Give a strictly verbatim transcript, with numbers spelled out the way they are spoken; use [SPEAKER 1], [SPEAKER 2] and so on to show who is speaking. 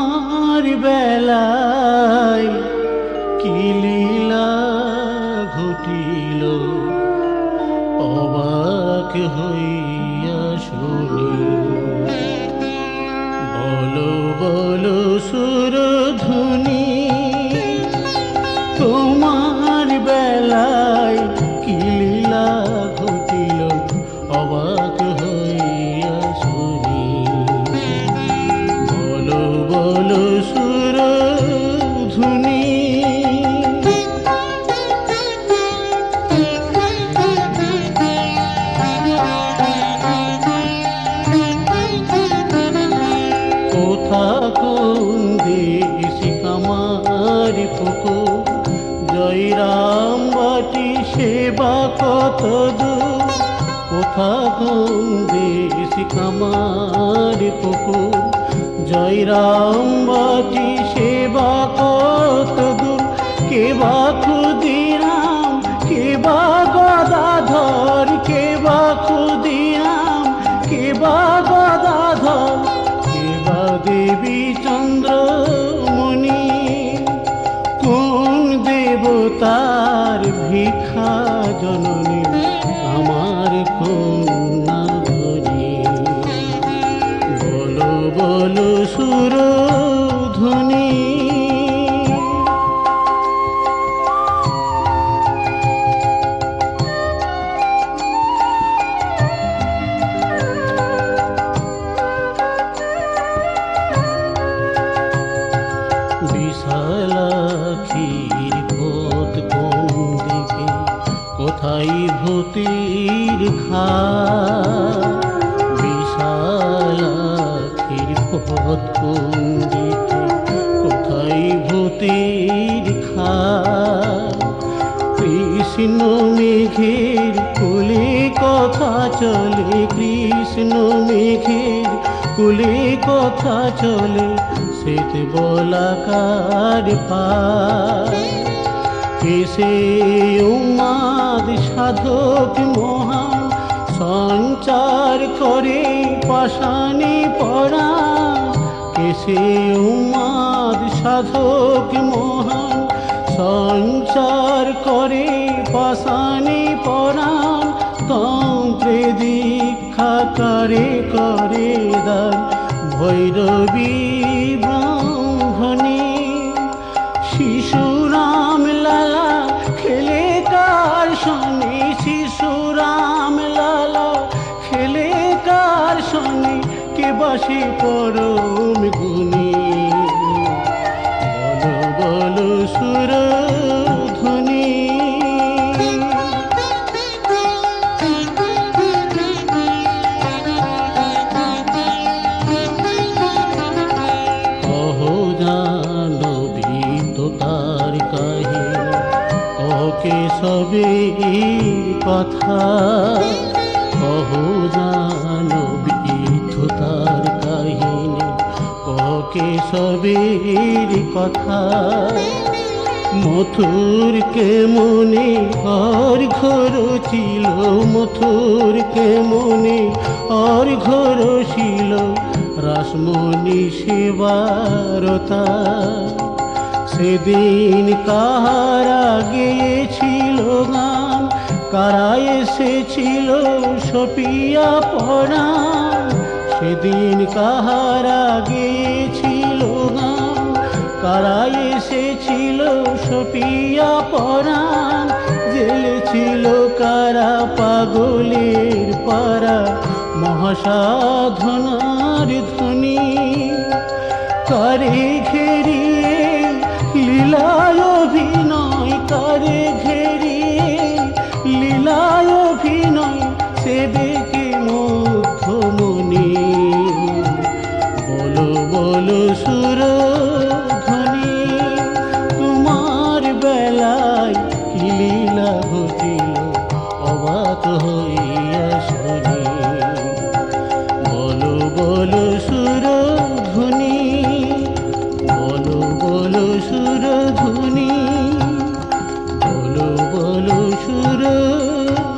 [SPEAKER 1] তোমার বেলায় কি লীলা ঘটিল, অবাক হইয়া শুনি। বলো বলো সুরধুনী, তোমার বেলায় কি লীলা ঘটিল, অবাক হইয়া শুনি। বলো বলো সুরধুনী। কোথা কোন দেশি কামার পুকুর, জয়রাম বাটি সেবা কত দূর। কোথা কোন দেশি কামার পুকুর, জয়রাম বাটি সেবা কত দূর। কে বা ক্ষুদিরাম, কে বা গদাধর, কে বা ক্ষুদিরাম, কে বা গদাধর, কে বা দেবী চন্দ্রমণি। কোন দেবতার ভিক্ষা জননী, আমার কন্যা ধনী। বলো বলো সুরধুনী। বিশালাক্ষীর পথ কোন দিকে, কোথায় ভূতির ঘাট। বিশালাক্ষীর পথ কোন দিকে, কোথায় ভূতির ঘাট। কৃষ্ণ মেঘের কুলে কথা চলে, কৃষ্ণ মেঘের কুলে কথা চলে, শ্বেত বলাকার পার। কেসে উন্মাদ সাধক মহান, সঞ্চার করে পাষাণে পরাণ। কেসে উন্মাদ সাধক মহান, সঞ্চার করে পাষাণে পরাণ। তন্ত্রে দীক্ষা করে করে দান, ভৈরবী ব্রাহ্মণী। শিশুরাম লালা খেলে কার সনে, শিশুরাম লালা খেলে কার সনে, কে বাসে পরম গুণী। বলো বলো সুরধুনী। তার কাহিনী ওকে সবের কথা, কহো জানো বিধুতার কাহিনী ওকে সবের কথা। মথুর কে মনে আর ঘর ছিল, মথুর কে মনে আর ঘর ছিল, রাসমণি সেবারতা। সেদিন কাহারা গেয়েছিল গান, কারা এসেছিল সপিয়া পরাণ। সেদিন কাহারা গেয়েছিল গান, কারা এসেছিল সপিয়া পরাণ। জেলেছিল কারা পাগলের পারা, মহাসাধনার ধ্বনি। কারে ঘেরিয়ে লীলায় অভিনয়, কারে ঘেরিয়ে লীলায় অভিনয়, সেবেকে মুগ্ধমণি। বলো বলো সুরধুনী, তোমার বেলায় কি লীলা ঘটিল, অবাক হইয়া শুনি। বলো বলো সুরধুনী, বলো বলো সুরধুনী, বলো বলো সুর।